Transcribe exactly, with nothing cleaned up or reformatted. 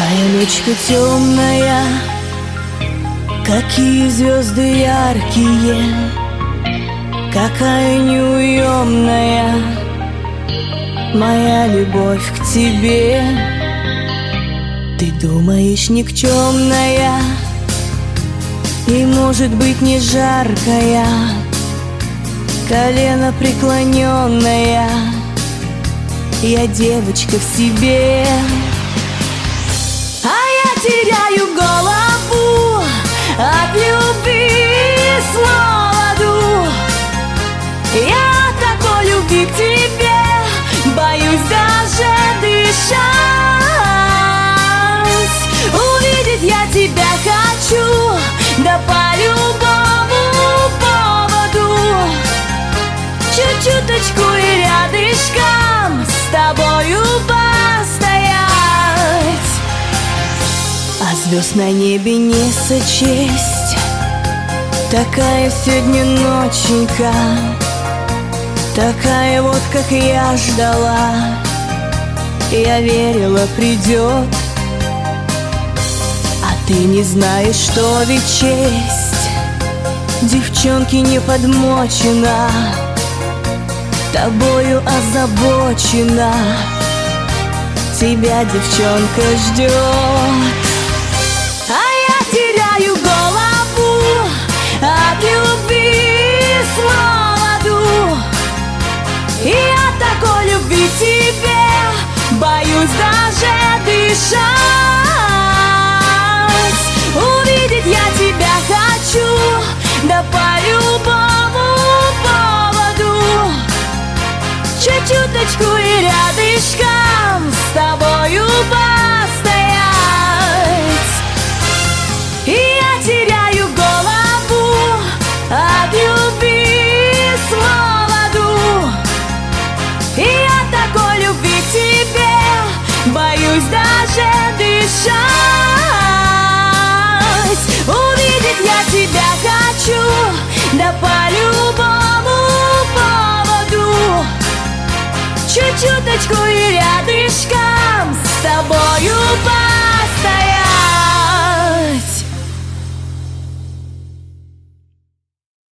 Какая ночка темная, какие звезды яркие, какая неуемная моя любовь к тебе. Ты думаешь, никчемная и, может быть, не жаркая, колено преклоненная, я девочка в себе. А я теряю голову от любви с молоду. Я такой любви к тебе боюсь даже дышать. Увидеть я тебя хочу, да по любому поводу. Чуть-чуточку и рядышком с тобою постоять. А звезд на небе не сочесть, такая сегодня ноченька, такая вот, как я ждала. Я верила, придет, а ты не знаешь, что ведь честь девчонки не подмочена, тобою озабочена. Тебя девчонка ждет. А я теряю голову от любви с молоду. И от такой любви к тебе боюсь даже дышать. Увидеть я тебя хочу, да по любому поводу. Чуть-чуточку и рядышком с тобою постоять. И я теряю голову от любви с молоду. И от такой любви к тебе боюсь даже дышать. Увидеть я тебя хочу, да по любому поводу. Чуть-чуточку и рядышком с тобою постоять.